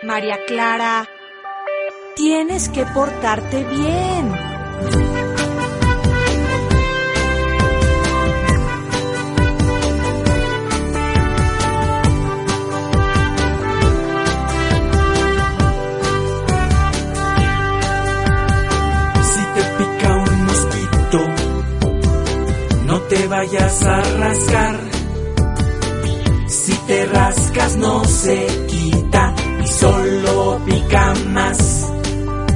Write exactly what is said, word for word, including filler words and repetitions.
María Clara, tienes que portarte bien. Si te pica un mosquito, no te vayas a rascar. Si te rascas no se quita y solo pica más.